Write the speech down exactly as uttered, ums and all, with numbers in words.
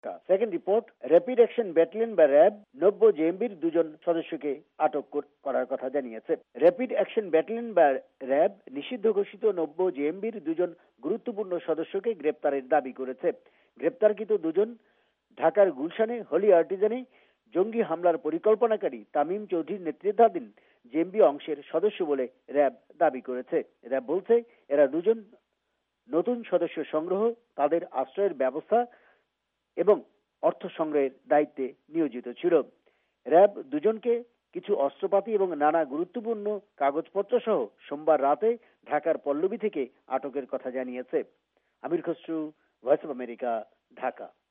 Second report, rapid action battalion বা RAB নব্য জেএমবির দুজন সদস্যকে আটক করার কথা জানিয়েছে। র্যাপিড অ্যাকশন ব্যাটালিয়ন বা র্যাব নিষিদ্ধ ঘোষিত নব্য জেএমবির দুজন গুরুত্বপূর্ণ সদস্যকে গ্রেপ্তারের দাবি করেছে। গ্রেপ্তারকৃত দুজন ঢাকার গুলশানে হোলি আর্টিজানে জঙ্গি হামলার পরিকল্পনাকারী তামিম চৌধুরীর নেতৃত্বাধীন জেএমবি অংশের সদস্য বলে র্যাব দাবি করেছে। র্যাব বলছে এরা দুজন নতুন সদস্য সংগ্রহ, তাদের আশ্রয়ের ব্যবস্থা এবং অর্থ সংগ্রহের দায়িত্বে নিয়োজিত ছিল। র্যাব দুজনকে কিছু অস্ত্রপাতি এবং নানা গুরুত্বপূর্ণ কাগজপত্র সহ সোমবার রাতে ঢাকার পল্লবী থেকে আটকের কথা জানিয়েছে। Amir Khasru, voice of America, Dhaka.